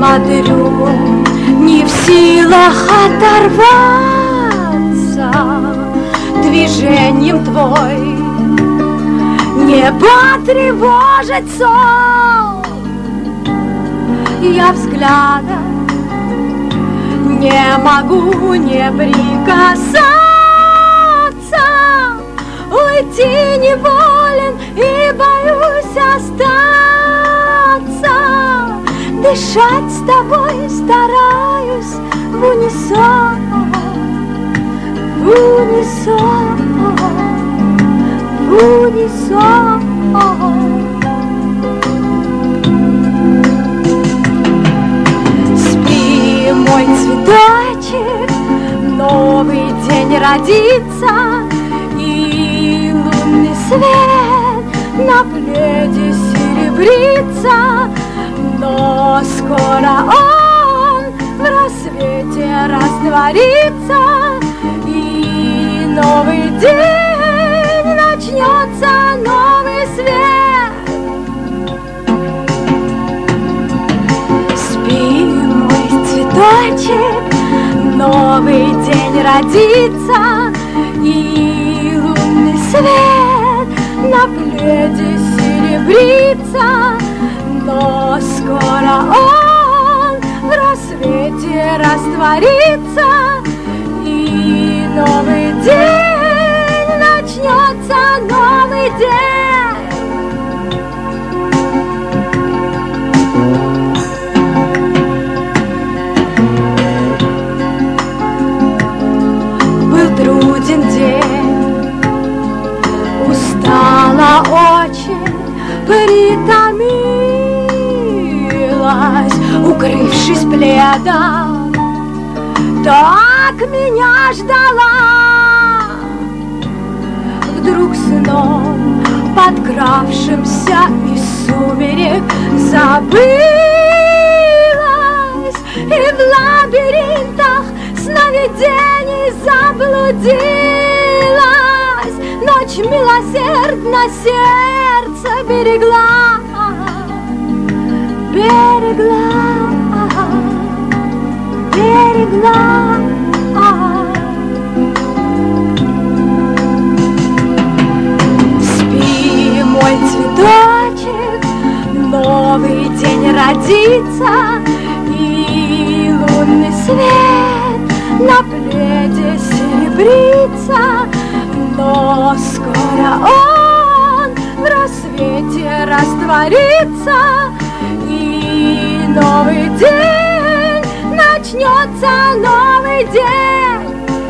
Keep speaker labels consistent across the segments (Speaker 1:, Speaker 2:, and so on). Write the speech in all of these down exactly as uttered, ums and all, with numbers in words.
Speaker 1: смотрю, не в силах оторваться, движением твой не потревожить сон. Я взглядом не могу не прикасаться, уйти неволен и боюсь остаться. Дышать с тобой стараюсь в унисон, в унисон, в унисон. Спи, мой цветочек, новый день родится, и лунный свет на пледе серебрится. Но скоро он в рассвете растворится, и новый день начнется, новый свет. Спи, мой цветочек, новый день родится, и лунный свет на пледе серебрится. Но скоро он в рассвете растворится, и новый день начнется, новый день. Был труден день, устала очень, притомилась, укрывшись пледом, так меня ждала. Вдруг сном, подкравшимся из сумерек, забылась, и в лабиринтах сновидений заблудилась. Ночь милосердно сердце берегла, берегла, берегла. Спи, мой цветочек, новый день родится, и лунный свет на пледе серебрится. Но скоро он в рассвете растворится, и новый день начнется, новый день.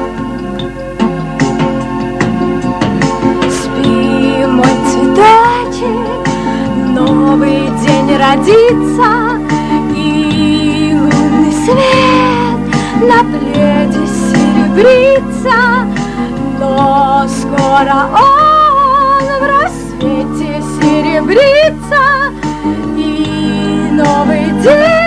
Speaker 1: Спи, мой цветочек, новый день родится, и лунный свет на пледе серебрится. Но скоро он в рассвете серебрится, и новый день